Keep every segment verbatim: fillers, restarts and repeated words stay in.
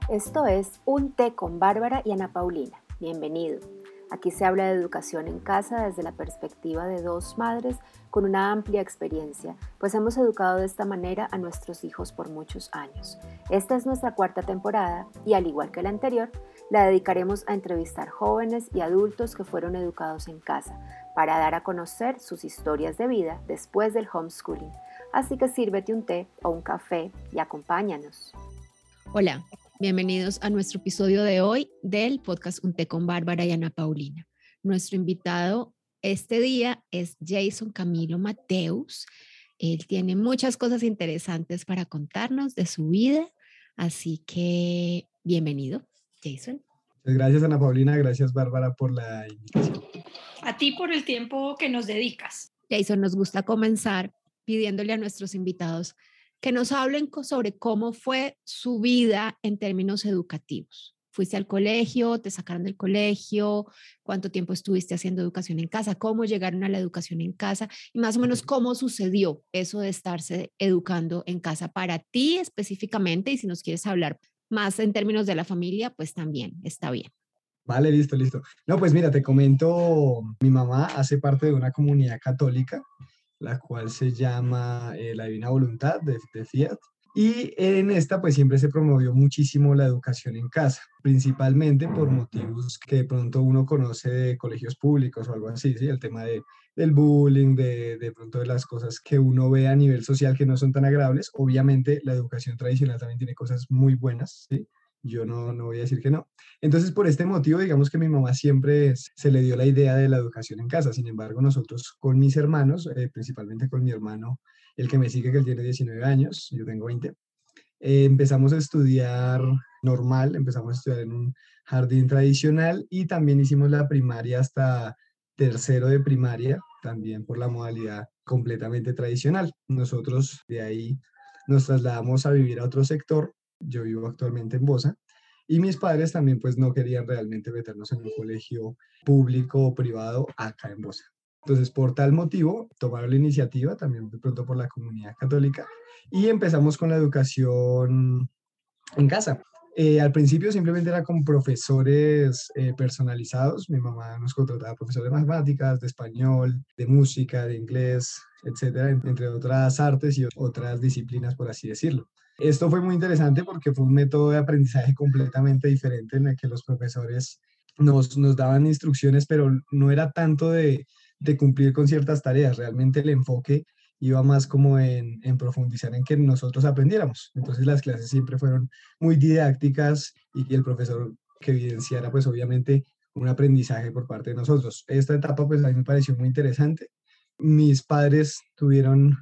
Esto es Un Té con Bárbara y Ana Paulina. Bienvenido. Aquí se habla de educación en casa desde la perspectiva de dos madres con una amplia experiencia, pues hemos educado de esta manera a nuestros hijos por muchos años. Esta es nuestra cuarta temporada y, al igual que la anterior, la dedicaremos a entrevistar jóvenes y adultos que fueron educados en casa para dar a conocer sus historias de vida después del homeschooling. Así que sírvete un té o un café y acompáñanos. Hola, bienvenidos a nuestro episodio de hoy del podcast Un Té con Bárbara y Ana Paulina. Nuestro invitado este día es Jason Camilo Mateus. Él tiene muchas cosas interesantes para contarnos de su vida, así que bienvenido, Jason. Muchas gracias, Ana Paulina. Gracias, Bárbara, por la invitación. A ti por el tiempo que nos dedicas. Jason, nos gusta comenzar pidiéndole a nuestros invitados que nos hablen sobre cómo fue su vida en términos educativos. ¿Fuiste al colegio? ¿Te sacaron del colegio? ¿Cuánto tiempo estuviste haciendo educación en casa? ¿Cómo llegaron a la educación en casa? Y más o menos cómo sucedió eso de estarse educando en casa para ti específicamente. Y si nos quieres hablar más en términos de la familia, pues también está bien. Vale, listo, listo. No, pues mira, te comento, mi mamá hace parte de una comunidad católica, la cual se llama eh, La Divina Voluntad de, de Fiat. Y en esta pues siempre se promovió muchísimo la educación en casa, principalmente por motivos que de pronto uno conoce de colegios públicos o algo así, ¿sí? El tema de, del bullying, de, de pronto de las cosas que uno ve a nivel social que no son tan agradables. Obviamente la educación tradicional también tiene cosas muy buenas, ¿sí? Yo no, no voy a decir que no. Entonces, por este motivo, digamos que mi mamá siempre se le dio la idea de la educación en casa. Sin embargo, nosotros con mis hermanos, eh, principalmente con mi hermano, el que me sigue, que él tiene diecinueve años, yo tengo veinte, eh, empezamos a estudiar normal, empezamos a estudiar en un jardín tradicional y también hicimos la primaria hasta tercero de primaria, también por la modalidad completamente tradicional. Nosotros de ahí nos trasladamos a vivir a otro sector. Yo vivo actualmente en Bosa. Y mis padres también pues no querían realmente meternos en un colegio público o privado acá en Bosa. Entonces, por tal motivo, tomaron la iniciativa, también de pronto por la comunidad católica, y empezamos con la educación en casa. Eh, al principio simplemente era con profesores eh, personalizados. Mi mamá nos contrataba profesores de matemáticas, de español, de música, de inglés, etcétera, entre otras artes y otras disciplinas, por así decirlo. Esto fue muy interesante porque fue un método de aprendizaje completamente diferente en el que los profesores nos, nos daban instrucciones, pero no era tanto de, de cumplir con ciertas tareas. Realmente el enfoque iba más como en, en profundizar en que nosotros aprendiéramos. Entonces las clases siempre fueron muy didácticas y que el profesor que evidenciara pues obviamente un aprendizaje por parte de nosotros. Esta etapa pues a mí me pareció muy interesante. Mis padres tuvieron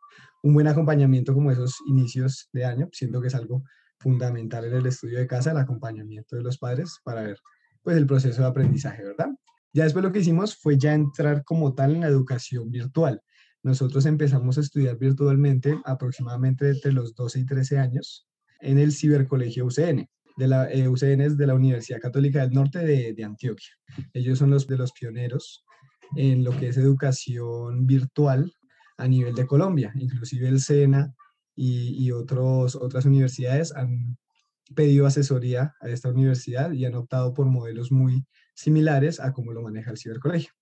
un buen acompañamiento como esos inicios de año. Siento que es algo fundamental en el estudio de casa, el acompañamiento de los padres para ver pues el proceso de aprendizaje, ¿verdad? Ya después lo que hicimos fue ya entrar como tal en la educación virtual. Nosotros empezamos a estudiar virtualmente aproximadamente entre los doce y trece años en el Cibercolegio U C N. De la, eh, U C N es de la Universidad Católica del Norte de, de Antioquia. Ellos son los de los pioneros en lo que es educación virtual a nivel de Colombia. Inclusive el SENA y, y otros, otras universidades han pedido asesoría a esta universidad y han optado por modelos muy similares a cómo lo maneja el Cibercolegio.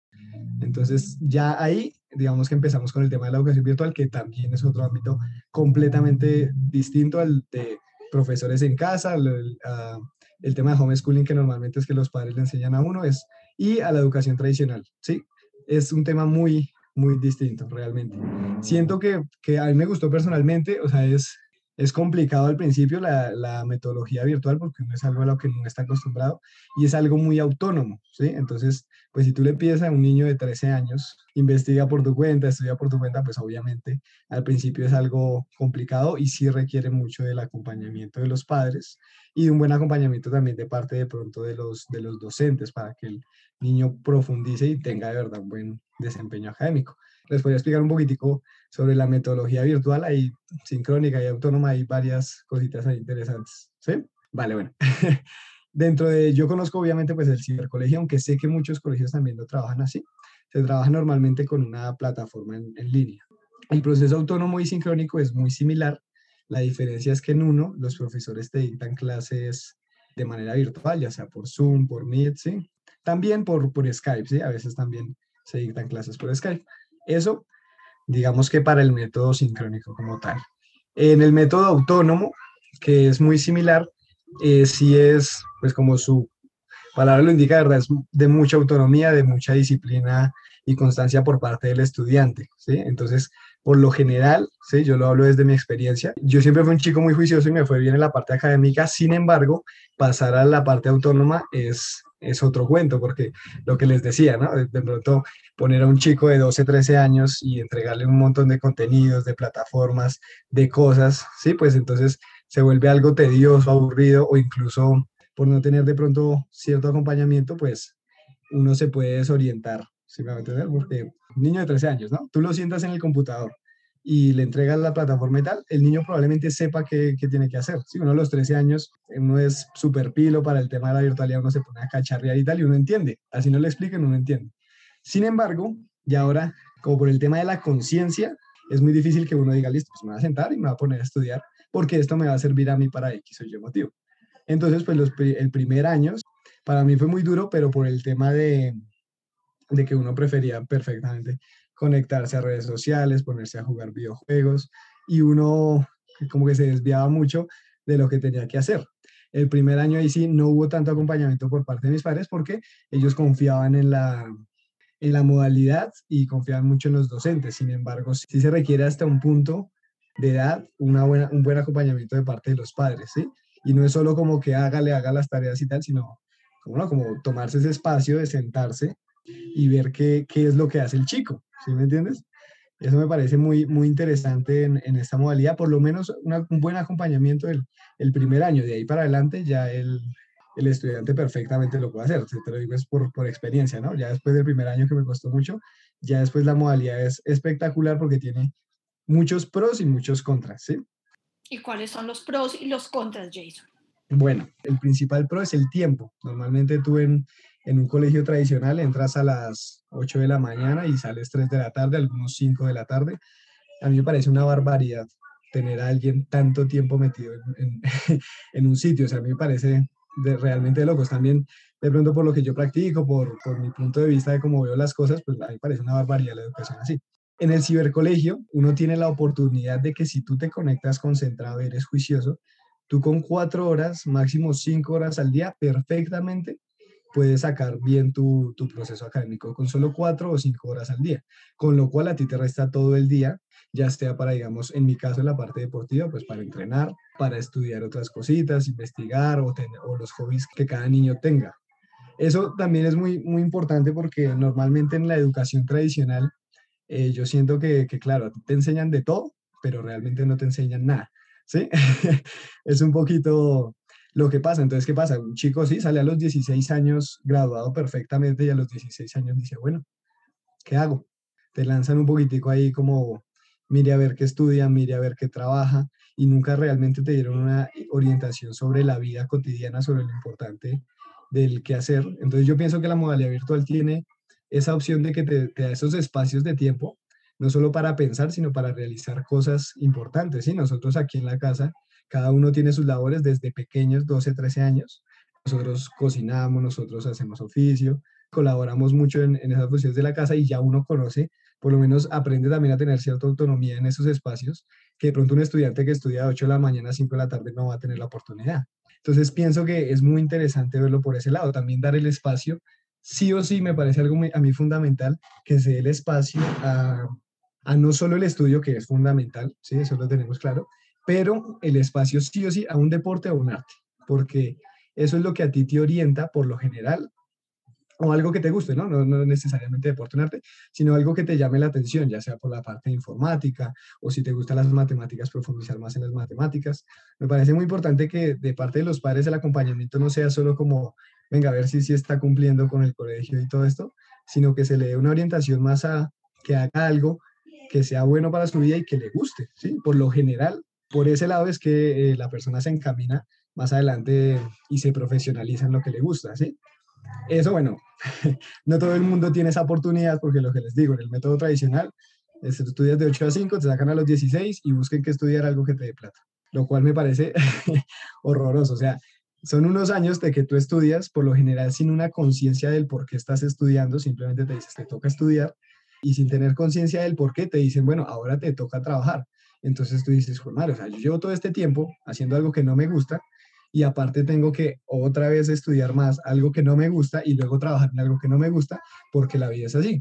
Entonces ya ahí, digamos que empezamos con el tema de la educación virtual, que también es otro ámbito completamente distinto al de profesores en casa, el, el, uh, el tema de homeschooling, que normalmente es que los padres le enseñan a uno, es, y a la educación tradicional, ¿sí? Es un tema muy, muy distinto realmente. Siento que, que a mí me gustó personalmente, o sea, es... Es complicado al principio la, la metodología virtual porque no es algo a lo que no está acostumbrado y es algo muy autónomo, ¿sí? Entonces, pues si tú le pides a un niño de trece años, investiga por tu cuenta, estudia por tu cuenta, pues obviamente al principio es algo complicado y sí requiere mucho del acompañamiento de los padres y un buen acompañamiento también de parte de pronto de los, de los docentes para que el niño profundice y tenga de verdad un buen desempeño académico. Les voy a explicar un poquitico sobre la metodología virtual, ahí sincrónica y autónoma, hay varias cositas ahí interesantes, ¿sí? Vale, bueno. Dentro de, yo conozco obviamente pues el cibercolegio, aunque sé que muchos colegios también lo trabajan así, se trabaja normalmente con una plataforma en, en línea. El proceso autónomo y sincrónico es muy similar, La diferencia es que en uno los profesores te dictan clases de manera virtual, ya sea por Zoom, por Meet, ¿sí? También por, por Skype, ¿sí? A veces también se dictan clases por Skype. Eso, digamos que para el método sincrónico como tal. En el método autónomo, que es muy similar, eh, sí es, pues como su palabra lo indica, de verdad, es de mucha autonomía, de mucha disciplina y constancia por parte del estudiante, ¿sí? Entonces, por lo general, ¿sí? Yo lo hablo desde mi experiencia, yo siempre fui un chico muy juicioso y me fue bien en la parte académica, sin embargo, pasar a la parte autónoma es, es otro cuento, porque lo que les decía, ¿no? De, de pronto poner a un chico de doce, trece años y entregarle un montón de contenidos, de plataformas, de cosas, ¿sí? Pues entonces se vuelve algo tedioso, aburrido o incluso por no tener de pronto cierto acompañamiento, pues uno se puede desorientar, ¿sí me va a entender? Porque un niño de trece años, ¿no? Tú lo sientas en el computador y le entregas la plataforma y tal, el niño probablemente sepa qué, qué tiene que hacer. Si uno a los trece años, uno es súper pilo para el tema de la virtualidad, uno se pone a cacharrear y tal, y uno entiende. Así no le expliquen, uno entiende. Sin embargo, y ahora, como por el tema de la conciencia, es muy difícil que uno diga, listo, pues me voy a sentar y me voy a poner a estudiar, porque esto me va a servir a mí para X o Y motivo. Entonces, pues los, el primer año para mí fue muy duro, pero por el tema de, de que uno prefería perfectamente conectarse a redes sociales, ponerse a jugar videojuegos y uno como que se desviaba mucho de lo que tenía que hacer. El primer año ahí sí no hubo tanto acompañamiento por parte de mis padres porque ellos confiaban en la, en la modalidad y confiaban mucho en los docentes. Sin embargo, sí se requiere hasta un punto de edad una buena, un buen acompañamiento de parte de los padres, ¿sí? Y no es solo como que hágale, haga las tareas y tal, sino como, ¿no? Como tomarse ese espacio de sentarse y ver qué, qué es lo que hace el chico, ¿sí me entiendes? Eso me parece muy, muy interesante en, en esta modalidad, por lo menos una, un buen acompañamiento el, el primer año, de ahí para adelante ya el, el estudiante perfectamente lo puede hacer, te lo digo es por, por experiencia, ¿no? Ya después del primer año que me costó mucho, ya después la modalidad es espectacular porque tiene muchos pros y muchos contras, ¿sí? ¿Y cuáles son los pros y los contras, Jason? Bueno, el principal pro es el tiempo. Normalmente tú en, en un colegio tradicional entras a las ocho de la mañana y sales tres de la tarde, algunos cinco de la tarde. A mí me parece una barbaridad tener a alguien tanto tiempo metido en, en, en un sitio. O sea, a mí me parece de, realmente de locos. También, de pronto, por lo que yo practico, por, por mi punto de vista de cómo veo las cosas, pues a mí me parece una barbaridad la educación así. En el cibercolegio, uno tiene la oportunidad de que si tú te conectas concentrado, eres juicioso, tú con cuatro horas, máximo cinco horas al día, perfectamente puedes sacar bien tu, tu proceso académico con solo cuatro o cinco horas al día, con lo cual a ti te resta todo el día, ya sea para, digamos, en mi caso, en la parte deportiva, pues para entrenar, para estudiar otras cositas, investigar o, tener, o los hobbies que cada niño tenga. Eso también es muy, muy importante porque normalmente en la educación tradicional, eh, yo siento que, que, claro, a ti te enseñan de todo, pero realmente no te enseñan nada, ¿sí? Es un poquito lo que pasa. Entonces, ¿qué pasa? Un chico sí sale a los dieciséis años graduado perfectamente y a los dieciséis años dice, bueno, ¿qué hago? Te lanzan un poquitico ahí como, mire a ver qué estudia, mire a ver qué trabaja, y nunca realmente te dieron una orientación sobre la vida cotidiana, sobre lo importante del qué hacer. Entonces yo pienso que la modalidad virtual tiene esa opción de que te, te da esos espacios de tiempo, no solo para pensar, sino para realizar cosas importantes, ¿sí? Nosotros aquí en la casa, cada uno tiene sus labores desde pequeños, doce, trece años. Nosotros cocinamos, nosotros hacemos oficio, colaboramos mucho en, en esas funciones de la casa y ya uno conoce, por lo menos aprende también a tener cierta autonomía en esos espacios, que de pronto un estudiante que estudia de ocho de la mañana a cinco de la tarde no va a tener la oportunidad. Entonces pienso que es muy interesante verlo por ese lado, también dar el espacio, sí o sí me parece algo muy, a mí fundamental, que se dé el espacio a, a no solo el estudio, que es fundamental, sí, eso lo tenemos claro, pero el espacio sí o sí a un deporte o un arte, porque eso es lo que a ti te orienta por lo general, o algo que te guste, ¿no? No, no necesariamente deporte o arte, sino algo que te llame la atención, ya sea por la parte de informática, o si te gustan las matemáticas, profundizar más en las matemáticas. Me parece muy importante que de parte de los padres el acompañamiento no sea solo como, venga, a ver si, si está cumpliendo con el colegio y todo esto, sino que se le dé una orientación más a que haga algo que sea bueno para su vida y que le guste, ¿sí? Por lo general, por ese lado es que eh, la persona se encamina más adelante y se profesionaliza en lo que le gusta, ¿sí? Eso, bueno, no todo el mundo tiene esa oportunidad porque lo que les digo, en el método tradicional, es, estudias de ocho a cinco, te sacan a los dieciséis y busquen que estudiar algo que te dé plata. lo cual me parece horroroso. O sea, son unos años de que tú estudias, por lo general sin una conciencia del por qué estás estudiando, simplemente te dices, te toca estudiar, y sin tener conciencia del por qué te dicen, bueno, ahora te toca trabajar. Entonces tú dices, pues madre, o sea, yo llevo todo este tiempo haciendo algo que no me gusta, y aparte tengo que otra vez estudiar más algo que no me gusta y luego trabajar en algo que no me gusta, porque la vida es así.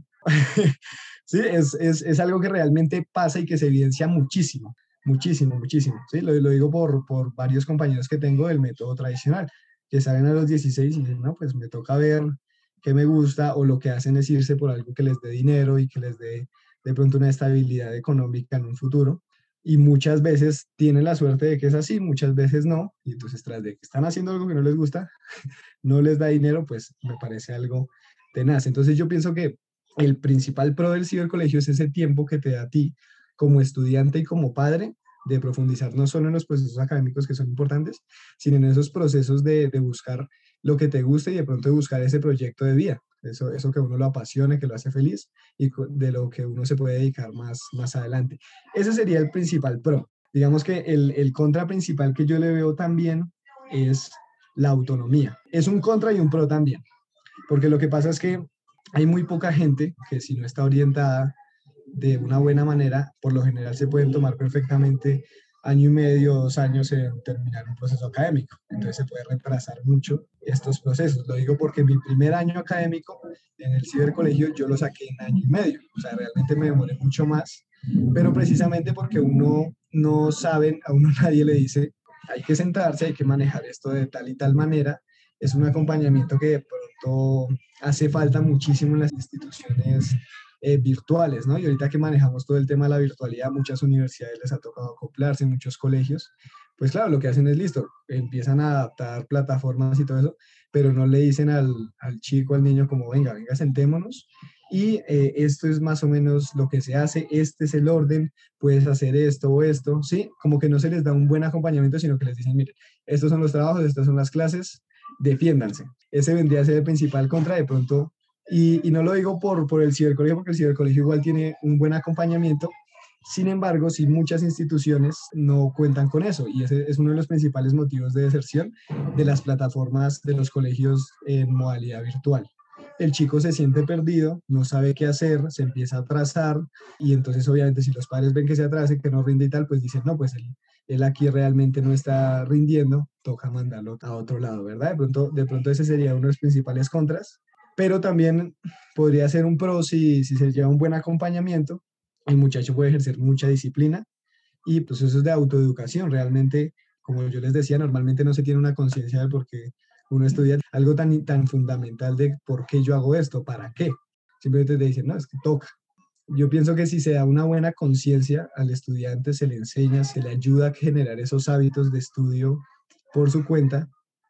Sí, es, es, es algo que realmente pasa y que se evidencia muchísimo, muchísimo, muchísimo. Sí, lo, lo digo por, por varios compañeros que tengo del método tradicional, que salen a los dieciséis y dicen, no, pues me toca ver qué me gusta, o lo que hacen es irse por algo que les dé dinero y que les dé de pronto una estabilidad económica en un futuro. Y muchas veces tienen la suerte de que es así, muchas veces no. Y entonces, tras de que están haciendo algo que no les gusta, no les da dinero, pues me parece algo tenaz. Entonces yo pienso que el principal pro del cibercolegio es ese tiempo que te da a ti como estudiante y como padre de profundizar no solo en los procesos académicos que son importantes, sino en esos procesos de, de buscar lo que te guste y de pronto de buscar ese proyecto de vida, eso, eso que a uno lo apasione, que lo hace feliz y de lo que uno se puede dedicar más, más adelante. Ese sería el principal pro. Digamos que el, el contra principal que yo le veo también es la autonomía. Es un contra y un pro también, porque lo que pasa es que hay muy poca gente que, si no está orientada de una buena manera, por lo general se pueden tomar perfectamente año y medio, dos años en terminar un proceso académico. Entonces se puede retrasar mucho estos procesos. Lo digo porque mi primer año académico en el cibercolegio yo lo saqué en año y medio. O sea, realmente me demoré mucho más, pero precisamente porque uno no sabe, a uno nadie le dice, hay que sentarse, hay que manejar esto de tal y tal manera. Es un acompañamiento que de pronto hace falta muchísimo en las instituciones eh, virtuales, ¿no? Y ahorita que manejamos todo el tema de la virtualidad, muchas universidades les ha tocado acoplarse, muchos colegios, pues claro, lo que hacen es listo, empiezan a adaptar plataformas y todo eso, pero no le dicen al, al chico, al niño, como venga, venga, sentémonos, y eh, esto es más o menos lo que se hace, este es el orden, puedes hacer esto o esto, ¿sí? Como que no se les da un buen acompañamiento, sino que les dicen, mire, estos son los trabajos, estas son las clases, defiéndanse. Ese vendría a ser el principal contra de pronto. Y, y no lo digo por, por el cibercolegio, porque el cibercolegio igual tiene un buen acompañamiento. Sin embargo, sí, muchas instituciones no cuentan con eso, y ese es uno de los principales motivos de deserción de las plataformas de los colegios en modalidad virtual. El chico se siente perdido, no sabe qué hacer, se empieza a atrasar, y entonces obviamente si los padres ven que se atrase, que no rinde y tal, pues dicen, no, pues él, él aquí realmente no está rindiendo, toca mandarlo a otro lado, ¿verdad? De pronto, de pronto ese sería uno de los principales contras, pero también podría ser un pro si, si se lleva un buen acompañamiento. El muchacho puede ejercer mucha disciplina y pues eso es de autoeducación. Realmente, como yo les decía, normalmente no se tiene una conciencia de por qué uno estudia algo tan, tan fundamental de por qué yo hago esto, para qué. Simplemente te dicen, no, es que toca. Yo pienso que si se da una buena conciencia al estudiante, se le enseña, se le ayuda a generar esos hábitos de estudio por su cuenta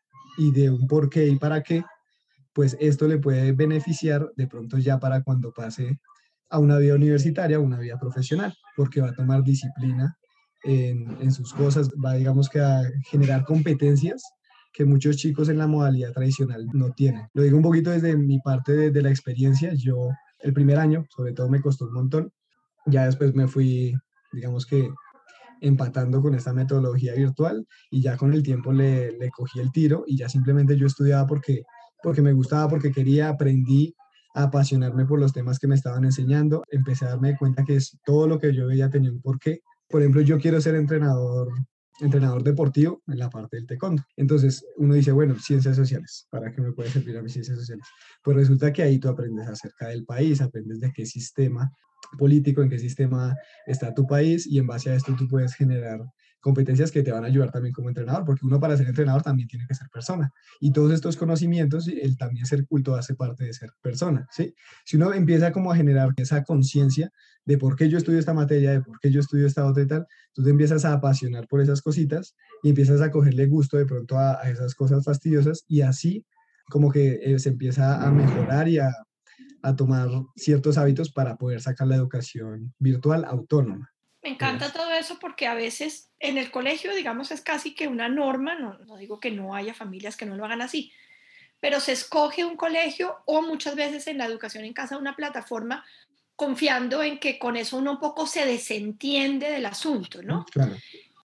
y de un por qué y para qué, pues esto le puede beneficiar de pronto ya para cuando pase a una vida universitaria, a una vida profesional, porque va a tomar disciplina en, en sus cosas, va digamos que a generar competencias que muchos chicos en la modalidad tradicional no tienen. Lo digo un poquito desde mi parte de, de la experiencia. Yo el primer año, sobre todo, me costó un montón. Ya después me fui, digamos que empatando con esta metodología virtual, y ya con el tiempo le, le cogí el tiro y ya simplemente yo estudiaba porque, porque me gustaba, porque quería, aprendí a apasionarme por los temas que me estaban enseñando, empecé a darme cuenta que es, todo lo que yo veía tenía un porqué. Por ejemplo, yo quiero ser entrenador entrenador deportivo en la parte del taekwondo. Entonces uno dice, bueno, ciencias sociales, ¿para qué me puede servir a mis ciencias sociales? Pues resulta que ahí tú aprendes acerca del país, aprendes de qué sistema político, en qué sistema está tu país, y en base a esto tú puedes generar competencias que te van a ayudar también como entrenador, porque uno para ser entrenador también tiene que ser persona, y todos estos conocimientos, el también ser culto hace parte de ser persona, ¿sí? Si uno empieza como a generar esa conciencia de por qué yo estudio esta materia, de por qué yo estudio esta otra y tal, tú te empiezas a apasionar por esas cositas y empiezas a cogerle gusto de pronto a, a esas cosas fastidiosas, y así como que eh, se empieza a mejorar y a, a tomar ciertos hábitos para poder sacar la educación virtual autónoma. Me encanta Es. todo eso porque a veces en el colegio, digamos, es casi que una norma, no, no digo que no haya familias que no lo hagan así, pero se escoge un colegio o muchas veces en la educación en casa una plataforma confiando en que con eso uno un poco se desentiende del asunto, ¿no? Claro.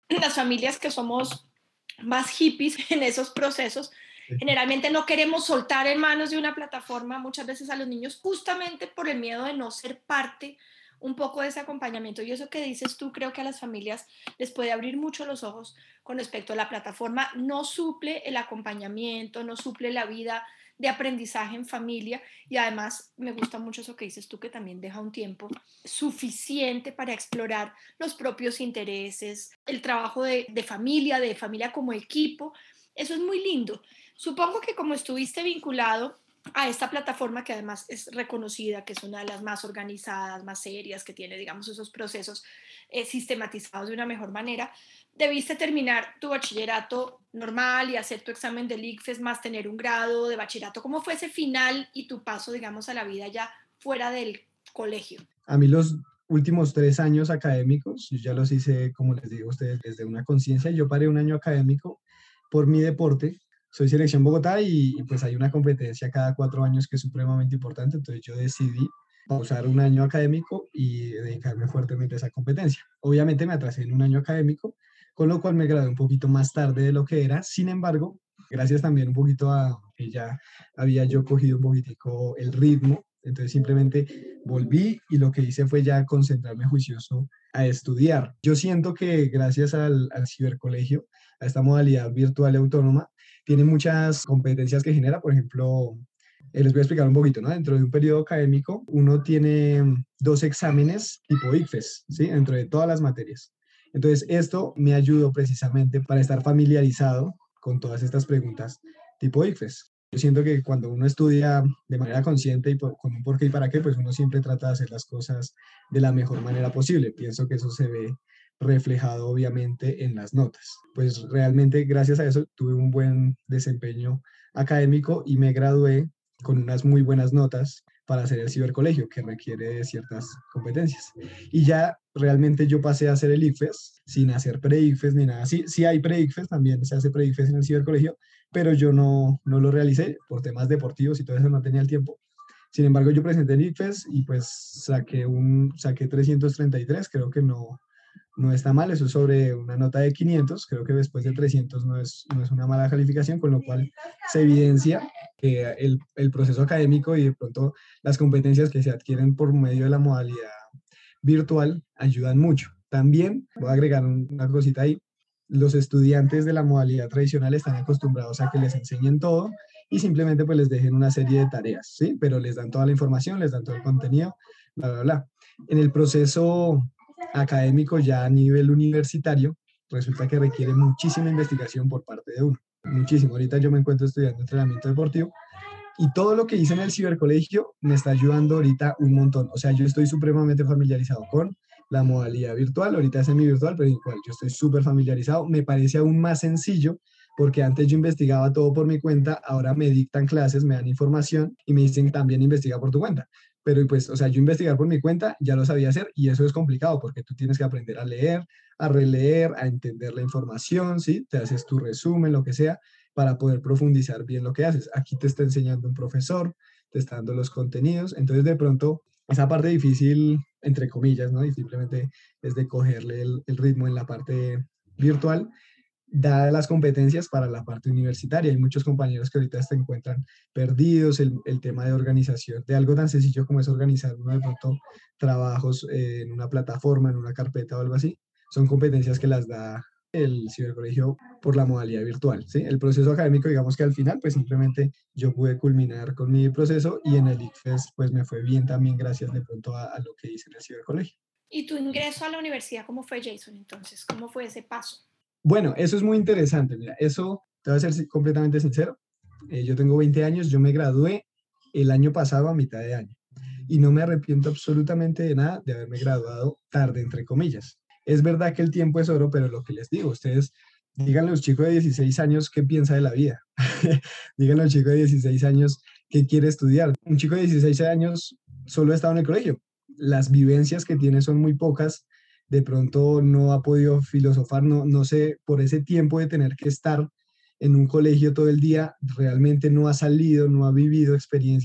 las familias que somos más hippies en esos procesos, generalmente no queremos soltar en manos de una plataforma muchas veces a los niños justamente por el miedo de no ser parte un poco de ese acompañamiento. Y eso que dices tú, creo que a las familias les puede abrir mucho los ojos con respecto a la plataforma. No suple el acompañamiento, no suple la vida de aprendizaje en familia, y además me gusta mucho eso que dices tú, que también deja un tiempo suficiente para explorar los propios intereses, el trabajo de, de familia, de familia como equipo. Eso es muy lindo. Supongo que como estuviste vinculado a esta plataforma, que además es reconocida, que es una de las más organizadas, más serias, que tiene, digamos, esos procesos eh, sistematizados de una mejor manera, debiste terminar tu bachillerato normal y hacer tu examen del ICFES, más tener un grado de bachillerato. ¿Cómo fue ese final y tu paso, digamos, a la vida ya fuera del colegio? A mí los últimos tres años académicos, yo ya los hice, como les digo a ustedes, desde una conciencia. Yo paré un año académico por mi deporte. Soy Selección Bogotá y, y pues hay una competencia cada cuatro años que es supremamente importante. Entonces yo decidí pausar un año académico y dedicarme fuertemente a esa competencia. Obviamente me atrasé en un año académico, con lo cual me gradué un poquito más tarde de lo que era. Sin embargo, gracias también un poquito a que ya había yo cogido un poquitico el ritmo, entonces simplemente volví y lo que hice fue ya concentrarme juicioso a estudiar. Yo siento que gracias al, al cibercolegio, a esta modalidad virtual y autónoma, tiene muchas competencias que genera. Por ejemplo, eh, les voy a explicar un poquito, ¿no? Dentro de un periodo académico, uno tiene dos exámenes tipo ICFES, ¿sí? Dentro de todas las materias. Entonces, esto me ayudó precisamente para estar familiarizado con todas estas preguntas tipo ICFES. Yo siento que cuando uno estudia de manera consciente y por, con un por qué y para qué, pues uno siempre trata de hacer las cosas de la mejor manera posible. Pienso que eso se ve reflejado obviamente en las notas. Pues realmente gracias a eso tuve un buen desempeño académico y me gradué con unas muy buenas notas para hacer el cibercolegio, que requiere de ciertas competencias. Y ya realmente yo pasé a hacer el ICFES sin hacer pre-ICFES ni nada. Sí, sí hay pre-ICFES, también se hace pre-ICFES en el cibercolegio, pero yo no, no lo realicé por temas deportivos y todo eso, no tenía el tiempo. Sin embargo, yo presenté el ICFES y pues saqué, un, saqué trescientos treinta y tres, creo que no, no está mal, eso es sobre una nota de quinientos, creo que después de trescientos no es, no es una mala calificación, con lo cual se evidencia que el, el proceso académico y de pronto las competencias que se adquieren por medio de la modalidad virtual ayudan mucho. También voy a agregar una cosita ahí, los estudiantes de la modalidad tradicional están acostumbrados a que les enseñen todo y simplemente pues les dejen una serie de tareas, ¿sí? Pero les dan toda la información, les dan todo el contenido, bla, bla, bla. En el proceso académico ya a nivel universitario, resulta que requiere muchísima investigación por parte de uno, muchísimo. Ahorita yo me encuentro estudiando entrenamiento deportivo y todo lo que hice en el cibercolegio me está ayudando ahorita un montón. O sea, yo estoy supremamente familiarizado con la modalidad virtual, ahorita es semi-virtual, pero igual yo estoy súper familiarizado. Me parece aún más sencillo porque antes yo investigaba todo por mi cuenta, ahora me dictan clases, me dan información y me dicen también investiga por tu cuenta. Pero pues, o sea, yo investigar por mi cuenta ya lo sabía hacer y eso es complicado porque tú tienes que aprender a leer, a releer, a entender la información, ¿sí? Te haces tu resumen, lo que sea, para poder profundizar bien lo que haces. Aquí te está enseñando un profesor, te está dando los contenidos, entonces de pronto esa parte difícil, entre comillas, ¿no? Y simplemente es de cogerle el, el ritmo en la parte virtual, dadas las competencias para la parte universitaria. Hay muchos compañeros que ahorita se encuentran perdidos, el, el tema de organización, de algo tan sencillo como es organizar uno de pronto trabajos eh, en una plataforma, en una carpeta o algo así, son competencias que las da el cibercolegio por la modalidad virtual, ¿sí? El proceso académico, digamos que al final, pues simplemente yo pude culminar con mi proceso y en el ICFES, pues me fue bien también gracias de pronto a, a lo que hice en el cibercolegio. ¿Y tu ingreso a la universidad cómo fue, Jason, entonces? ¿Cómo fue ese paso? Bueno, eso es muy interesante, mira, eso, te voy a ser completamente sincero, eh, yo tengo veinte años, yo me gradué el año pasado a mitad de año y no me arrepiento absolutamente de nada de haberme graduado tarde, entre comillas. Es verdad que el tiempo es oro, pero lo que les digo, ustedes díganle a los chicos de dieciséis años qué piensa de la vida. Díganle a un chico de dieciséis años qué quiere estudiar. Un chico de dieciséis años solo ha estado en el colegio. Las vivencias que tiene son muy pocas. De pronto no ha podido filosofar, no, no sé, por ese tiempo de tener que estar en un colegio todo el día, realmente no ha salido, no ha vivido experiencias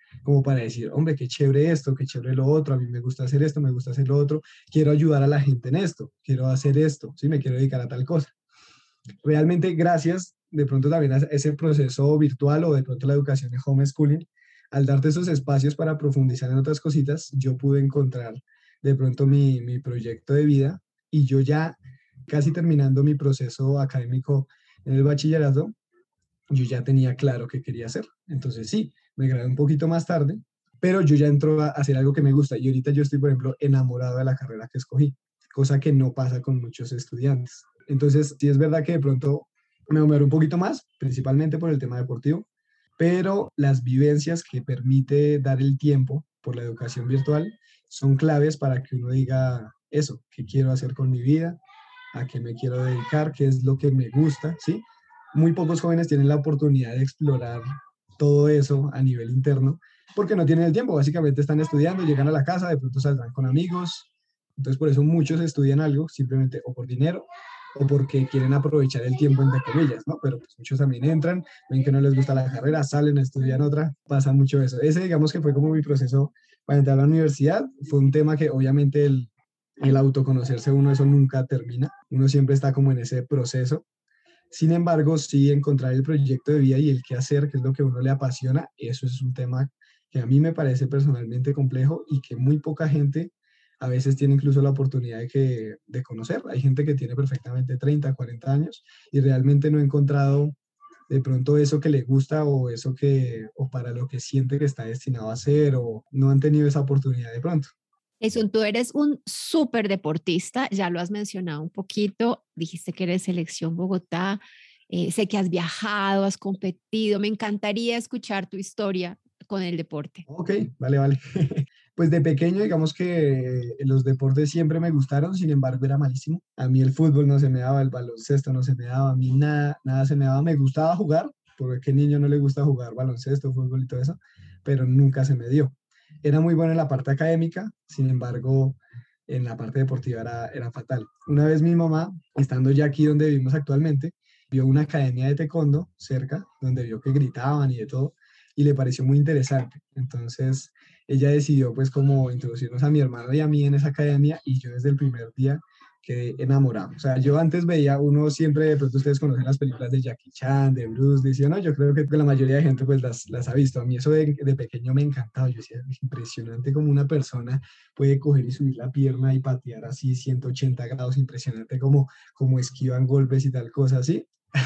como para decir, hombre, qué chévere esto, qué chévere lo otro, a mí me gusta hacer esto, me gusta hacer lo otro, quiero ayudar a la gente en esto, quiero hacer esto, ¿sí? Me quiero dedicar a tal cosa. Realmente gracias de pronto también a ese proceso virtual o de pronto la educación de homeschooling, al darte esos espacios para profundizar en otras cositas, yo pude encontrar de pronto mi, mi proyecto de vida y yo ya casi terminando mi proceso académico en el bachillerato, yo ya tenía claro qué quería hacer. Entonces sí, me gradué un poquito más tarde, pero yo ya entro a hacer algo que me gusta y ahorita yo estoy, por ejemplo, enamorado de la carrera que escogí, cosa que no pasa con muchos estudiantes. Entonces sí es verdad que de pronto me demoré un poquito más, principalmente por el tema deportivo, pero las vivencias que permite dar el tiempo por la educación virtual son claves para que uno diga eso, qué quiero hacer con mi vida, a qué me quiero dedicar, qué es lo que me gusta, ¿sí? Muy pocos jóvenes tienen la oportunidad de explorar todo eso a nivel interno porque no tienen el tiempo, básicamente están estudiando, llegan a la casa, de pronto saldrán con amigos, entonces por eso muchos estudian algo simplemente o por dinero o porque quieren aprovechar el tiempo entre comillas, ¿no? Pero pues muchos también entran, ven que no les gusta la carrera, salen, estudian otra, pasa mucho eso. Ese digamos que fue como mi proceso para entrar a la universidad, fue un tema que obviamente el, el autoconocerse uno, eso nunca termina, uno siempre está como en ese proceso. Sin embargo, sí encontrar el proyecto de vida y el qué hacer, que es lo que a uno le apasiona, eso es un tema que a mí me parece personalmente complejo y que muy poca gente a veces tiene incluso la oportunidad de, que, de conocer. Hay gente que tiene perfectamente treinta, cuarenta años y realmente no ha encontrado de pronto eso que le gusta o eso que, o para lo que siente que está destinado a hacer o no han tenido esa oportunidad de pronto. Jason, tú eres un súper deportista, ya lo has mencionado un poquito, dijiste que eres selección Bogotá, eh, sé que has viajado, has competido, me encantaría escuchar tu historia con el deporte. Ok, vale, vale. Pues de pequeño, digamos que los deportes siempre me gustaron, sin embargo era malísimo. A mí el fútbol no se me daba, el baloncesto no se me daba, a mí nada, nada se me daba. Me gustaba jugar, porque a qué niño no le gusta jugar baloncesto, fútbol y todo eso, pero nunca se me dio. Era muy bueno en la parte académica, sin embargo, en la parte deportiva era, era fatal. Una vez mi mamá, estando ya aquí donde vivimos actualmente, vio una academia de taekwondo cerca, donde vio que gritaban y de todo, y le pareció muy interesante. Entonces, ella decidió pues como introducirnos a mi hermano y a mí en esa academia y yo desde el primer día quedé enamorado. O sea, yo antes veía, uno siempre, de pronto ustedes conocen las películas de Jackie Chan, de Bruce Lee, ¿sí o no? Yo creo que la mayoría de gente pues las, las ha visto. A mí eso de, de pequeño me encantaba. Yo decía, es impresionante como una persona puede coger y subir la pierna y patear así ciento ochenta grados, impresionante como, como esquivan golpes y tal cosa así.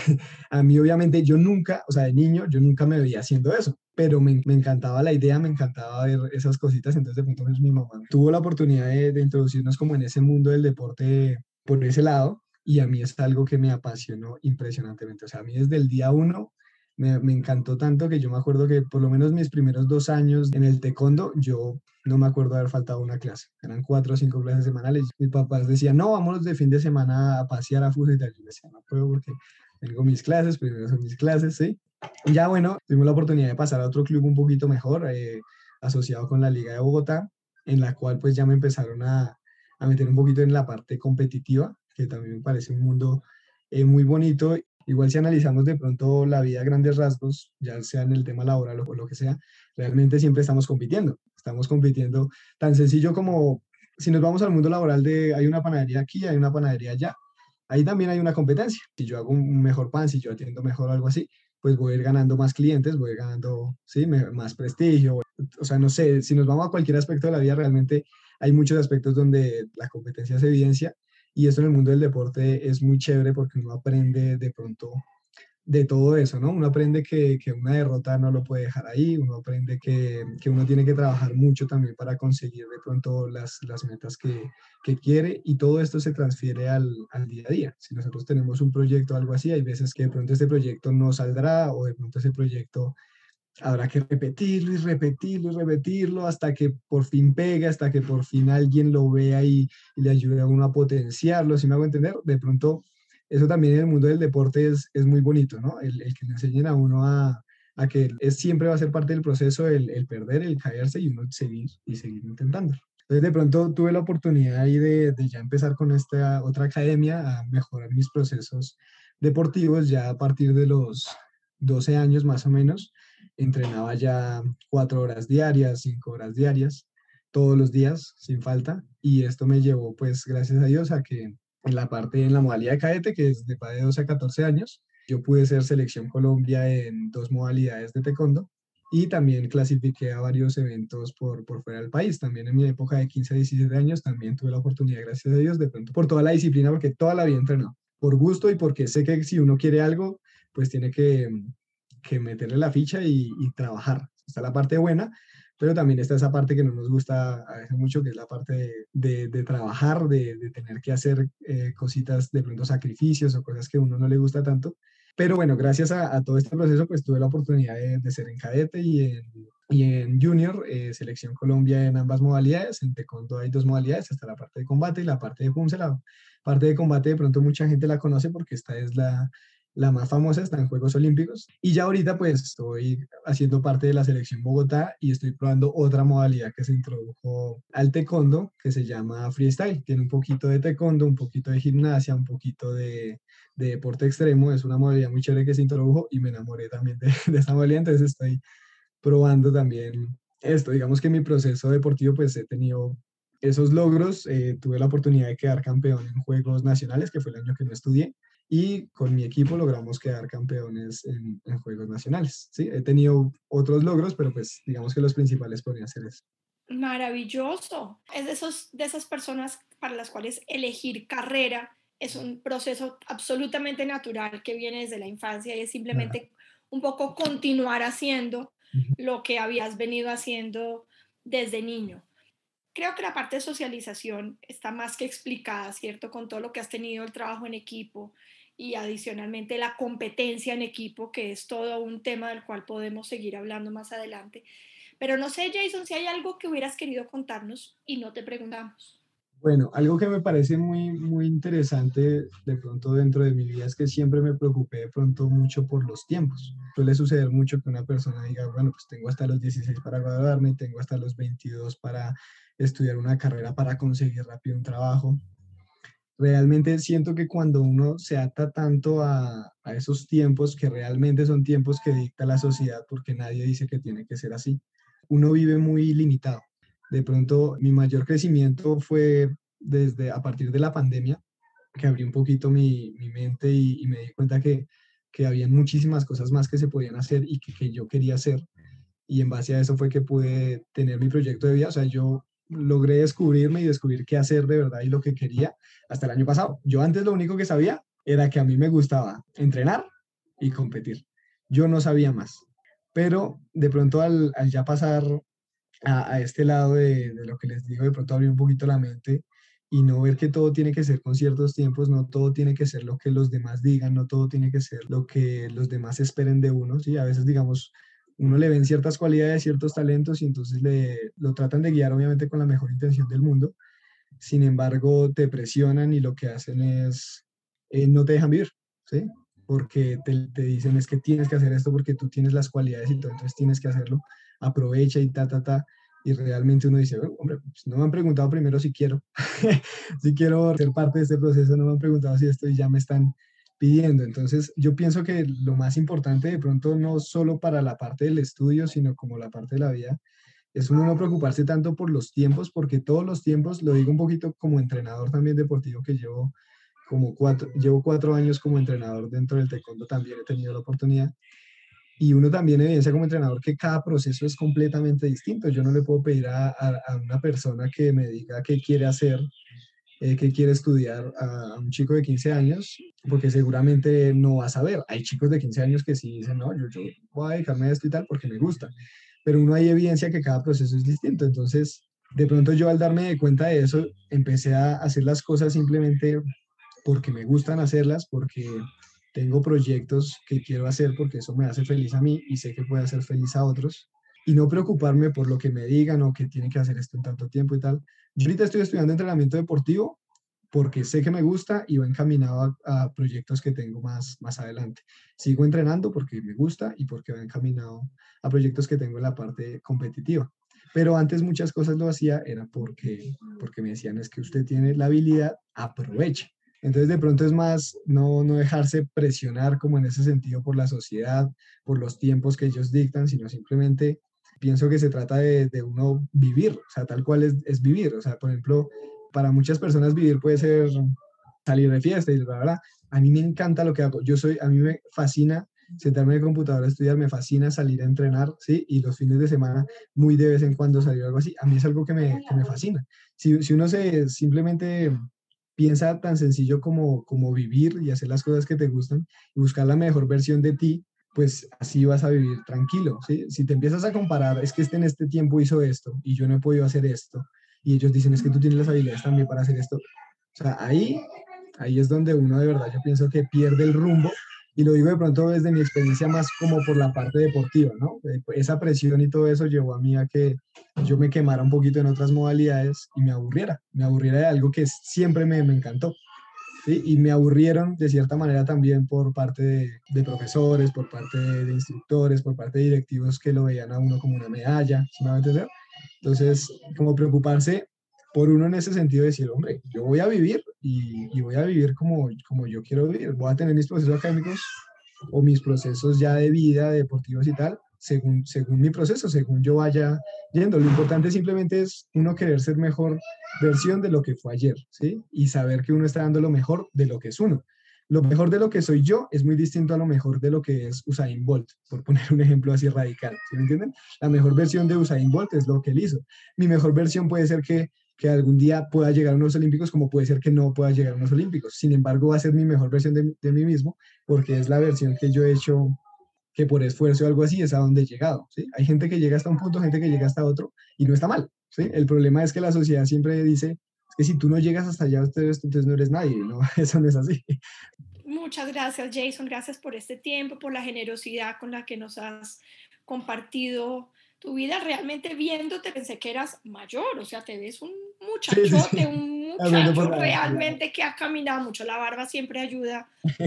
A mí obviamente yo nunca, o sea, de niño yo nunca me veía haciendo eso, pero me, me encantaba la idea, me encantaba ver esas cositas, entonces de pronto pues, mi mamá tuvo la oportunidad de, de introducirnos como en ese mundo del deporte por ese lado y a mí es algo que me apasionó impresionantemente, o sea, a mí desde el día uno me, me encantó tanto que yo me acuerdo que por lo menos mis primeros dos años en el taekwondo yo no me acuerdo haber faltado una clase, eran cuatro o cinco clases semanales, mis papás decían, no, vámonos de fin de semana a pasear a fútbol y tal, yo decía, no puedo porque tengo mis clases, primero son mis clases, ¿sí? Y ya bueno, tuvimos la oportunidad de pasar a otro club un poquito mejor, eh, asociado con la Liga de Bogotá, en la cual pues ya me empezaron a, a meter un poquito en la parte competitiva, que también me parece un mundo eh, muy bonito. Igual si analizamos de pronto la vida a grandes rasgos, ya sea en el tema laboral o lo que sea, realmente siempre estamos compitiendo. Estamos compitiendo tan sencillo como si nos vamos al mundo laboral de hay una panadería aquí, hay una panadería allá. Ahí también hay una competencia. Si yo hago un mejor pan, si yo atiendo mejor o algo así, pues voy a ir ganando más clientes, voy a ir ganando, sí, más prestigio. O sea, no sé, si nos vamos a cualquier aspecto de la vida, realmente hay muchos aspectos donde la competencia se evidencia y esto en el mundo del deporte es muy chévere porque uno aprende de pronto de todo eso, ¿no? Uno aprende que, que una derrota no lo puede dejar ahí, uno aprende que, que uno tiene que trabajar mucho también para conseguir de pronto las, las metas que, que quiere y todo esto se transfiere al, al día a día. Si nosotros tenemos un proyecto o algo así, hay veces que de pronto este proyecto no saldrá o de pronto ese proyecto habrá que repetirlo y repetirlo y repetirlo hasta que por fin pegue, hasta que por fin alguien lo vea y, y le ayude a uno a potenciarlo, ¿sí me hago entender? De pronto eso también en el mundo del deporte es, es muy bonito, ¿no? El, el que le enseñen a uno a, a que es, siempre va a ser parte del proceso el, el perder, el caerse y uno seguir y seguir intentando. Entonces de pronto tuve la oportunidad ahí de, de ya empezar con esta otra academia a mejorar mis procesos deportivos ya a partir de los doce años más o menos. entrenaba ya cuatro horas diarias, cinco horas diarias, todos los días, sin falta, y esto me llevó, pues, gracias a Dios, a que en la parte, en la modalidad de cadete, que es de, va de doce a catorce años, yo pude ser selección Colombia en dos modalidades de taekwondo, y también clasifiqué a varios eventos por, por fuera del país. También en mi época de quince a diecisiete años también tuve la oportunidad, gracias a Dios, de pronto por toda la disciplina, porque toda la vida entrenado, por gusto y porque sé que si uno quiere algo, pues tiene que, que meterle la ficha y, y trabajar. Está la parte buena, pero también está esa parte que no nos gusta a veces mucho, que es la parte de, de, de trabajar, de, de, tener que hacer eh, cositas, de pronto sacrificios o cosas que a uno no le gusta tanto. Pero bueno, gracias a, a todo este proceso, pues tuve la oportunidad de, de ser en cadete y en, y en junior, eh, selección Colombia en ambas modalidades. En taekwondo hay dos modalidades, está la parte de combate y la parte de punce. La parte de combate de pronto mucha gente la conoce porque esta es la, la más famosa, está en Juegos Olímpicos. Y ya ahorita pues estoy haciendo parte de la selección Bogotá y estoy probando otra modalidad que se introdujo al taekwondo, que se llama freestyle. Tiene un poquito de taekwondo, un poquito de gimnasia, un poquito de de deporte extremo. Es una modalidad muy chévere que se introdujo y me enamoré también de, de esta modalidad, entonces estoy probando también esto. Digamos que en mi proceso deportivo pues he tenido esos logros, eh, tuve la oportunidad de quedar campeón en Juegos Nacionales, que fue el año que no estudié, y con mi equipo logramos quedar campeones en, en Juegos Nacionales. Sí, he tenido otros logros, pero pues digamos que los principales podrían ser eso. Maravilloso. Es de, esos, de esas personas para las cuales elegir carrera es un proceso absolutamente natural que viene desde la infancia y es simplemente un poco continuar haciendo lo que habías venido haciendo desde niño. Creo que la parte de socialización está más que explicada, ¿cierto? Con todo lo que has tenido, el trabajo en equipo y adicionalmente la competencia en equipo, que es todo un tema del cual podemos seguir hablando más adelante. Pero no sé, Jason, si hay algo que hubieras querido contarnos y no te preguntamos. Bueno, algo que me parece muy, muy interesante de pronto dentro de mi vida es que siempre me preocupé de pronto mucho por los tiempos. Suele suceder mucho que una persona diga, bueno, pues tengo hasta los dieciséis para graduarme, tengo hasta los veintidós para estudiar una carrera, para conseguir rápido un trabajo. Realmente siento que cuando uno se ata tanto a, a esos tiempos, que realmente son tiempos que dicta la sociedad, porque nadie dice que tiene que ser así, uno vive muy limitado. De pronto, mi mayor crecimiento fue desde a partir de la pandemia, que abrí un poquito mi, mi mente y, y me di cuenta que, que había muchísimas cosas más que se podían hacer y que, que yo quería hacer. Y en base a eso fue que pude tener mi proyecto de vida. O sea, yo logré descubrirme y descubrir qué hacer de verdad y lo que quería hasta el año pasado. Yo antes lo único que sabía era que a mí me gustaba entrenar y competir. Yo no sabía más. Pero de pronto al, al ya pasar a, a este lado de, de lo que les digo, de pronto abrir un poquito la mente y no ver que todo tiene que ser con ciertos tiempos, no todo tiene que ser lo que los demás digan, no todo tiene que ser lo que los demás esperen de uno, ¿sí? A veces, digamos, uno le ven ciertas cualidades, ciertos talentos y entonces le, lo tratan de guiar obviamente con la mejor intención del mundo, sin embargo te presionan y lo que hacen es, eh, no te dejan vivir, ¿sí? Porque te, te dicen es que tienes que hacer esto porque tú tienes las cualidades y todo, entonces tienes que hacerlo, aprovecha y ta, ta, ta. Y realmente uno dice, bueno, hombre, pues no me han preguntado primero si quiero, si quiero ser parte de este proceso, no me han preguntado si esto y ya me están pidiendo. Entonces, yo pienso que lo más importante de pronto, no solo para la parte del estudio, sino como la parte de la vida, es uno no preocuparse tanto por los tiempos, porque todos los tiempos, lo digo un poquito como entrenador también deportivo, que llevo como cuatro, llevo cuatro años como entrenador dentro del taekwondo, también he tenido la oportunidad. Y uno también evidencia como entrenador que cada proceso es completamente distinto. Yo no le puedo pedir a, a, a una persona que me diga qué quiere hacer, eh, qué quiere estudiar a, a un chico de quince años, porque seguramente no va a saber. Hay chicos de quince años que sí dicen, no, yo, yo voy a dedicarme a esto y tal porque me gusta. Pero uno hay evidencia que cada proceso es distinto. Entonces, de pronto yo al darme cuenta de eso, empecé a hacer las cosas simplemente porque me gustan hacerlas, porque tengo proyectos que quiero hacer porque eso me hace feliz a mí y sé que puede hacer feliz a otros. Y no preocuparme por lo que me digan o que tiene que hacer esto en tanto tiempo y tal. Yo ahorita estoy estudiando entrenamiento deportivo porque sé que me gusta y va encaminado a, a proyectos que tengo más, más adelante. Sigo entrenando porque me gusta y porque va encaminado a proyectos que tengo en la parte competitiva. Pero antes muchas cosas lo hacía era porque, porque me decían es que usted tiene la habilidad, aproveche. Entonces de pronto es más no, no dejarse presionar como en ese sentido por la sociedad, por los tiempos que ellos dictan, sino simplemente pienso que se trata de, de uno vivir, o sea, tal cual es, es vivir. O sea, por ejemplo, para muchas personas vivir puede ser salir de fiesta y la verdad, a mí me encanta lo que hago. Yo soy, a mí me fascina sentarme en el computador a estudiar, me fascina salir a entrenar, ¿sí? Y los fines de semana, muy de vez en cuando salir algo así. A mí es algo que me, que me fascina. Si, si uno se simplemente piensa tan sencillo como, como vivir y hacer las cosas que te gustan y buscar la mejor versión de ti, pues así vas a vivir tranquilo, ¿sí? Si te empiezas a comparar, es que este en este tiempo hizo esto y yo no he podido hacer esto, y ellos dicen, es que tú tienes las habilidades también para hacer esto. O sea, ahí, ahí es donde uno de verdad yo pienso que pierde el rumbo, y lo digo de pronto desde mi experiencia más como por la parte deportiva, ¿no? Esa presión y todo eso llevó a mí a que yo me quemara un poquito en otras modalidades y me aburriera, me aburriera de algo que siempre me, me encantó. ¿Sí? Y me aburrieron de cierta manera también por parte de, de profesores, por parte de, de instructores, por parte de directivos que lo veían a uno como una medalla, ¿sí me va a entender? Entonces, como preocuparse por uno en ese sentido, de decir, hombre, yo voy a vivir y, y voy a vivir como, como yo quiero vivir, voy a tener mis procesos académicos o mis procesos ya de vida, deportivos y tal, según, según mi proceso, según yo vaya yendo. Lo importante simplemente es uno querer ser mejor versión de lo que fue ayer, ¿sí? Y saber que uno está dando lo mejor de lo que es uno. Lo mejor de lo que soy yo es muy distinto a lo mejor de lo que es Usain Bolt, por poner un ejemplo así radical, ¿sí me entienden? La mejor versión de Usain Bolt es lo que él hizo. Mi mejor versión puede ser que que algún día pueda llegar a unos olímpicos, como puede ser que no pueda llegar a unos olímpicos. Sin embargo, va a ser mi mejor versión de, de mí mismo, porque es la versión que yo he hecho, que por esfuerzo o algo así es a donde he llegado, ¿sí? Hay gente que llega hasta un punto, gente que llega hasta otro, y no está mal, ¿sí? El problema es que la sociedad siempre dice, es que si tú no llegas hasta allá, entonces no eres nadie, ¿no? Eso no es así. Muchas gracias, Jason. Gracias por este tiempo, por la generosidad con la que nos has compartido tu vida. Realmente viéndote pensé que eras mayor, o sea, te ves un muchachote, sí, sí, sí. un muchacho realmente que ha caminado mucho. La barba siempre ayuda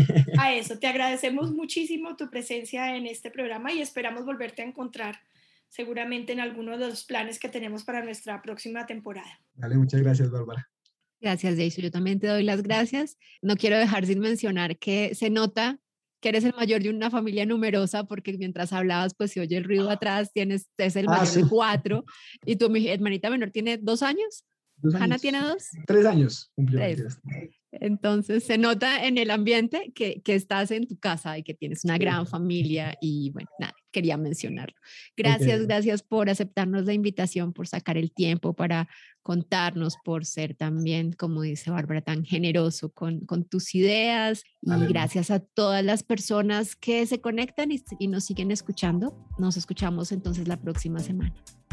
a eso. Te agradecemos muchísimo tu presencia en este programa y esperamos volverte a encontrar seguramente en alguno de los planes que tenemos para nuestra próxima temporada. Vale, muchas gracias, Bárbara. Gracias, Jason. Yo también te doy las gracias. No quiero dejar sin mencionar que se nota que eres el mayor de una familia numerosa, porque mientras hablabas, pues se oye el ruido atrás, tienes, es el mayor ah, sí. de cuatro, y tu hermanita menor tiene dos años. Dos años. ¿Hannah tiene dos? Tres años cumplió. Tres. Entonces se nota en el ambiente que, que estás en tu casa y que tienes una gran familia y bueno, nada, quería mencionarlo. Gracias, okay. gracias por aceptarnos la invitación, por sacar el tiempo para contarnos, por ser también, como dice Bárbara, tan generoso con, con tus ideas y vale. Gracias a todas las personas que se conectan y, y nos siguen escuchando. Nos escuchamos entonces la próxima semana.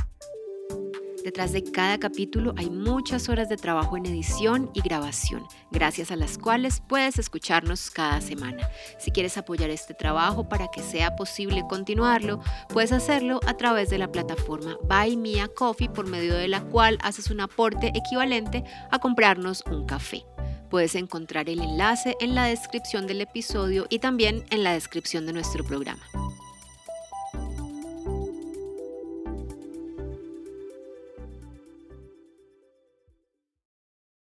Detrás de cada capítulo hay muchas horas de trabajo en edición y grabación, gracias a las cuales puedes escucharnos cada semana. Si quieres apoyar este trabajo para que sea posible continuarlo, puedes hacerlo a través de la plataforma Buy Me a Coffee, por medio de la cual haces un aporte equivalente a comprarnos un café. Puedes encontrar el enlace en la descripción del episodio y también en la descripción de nuestro programa.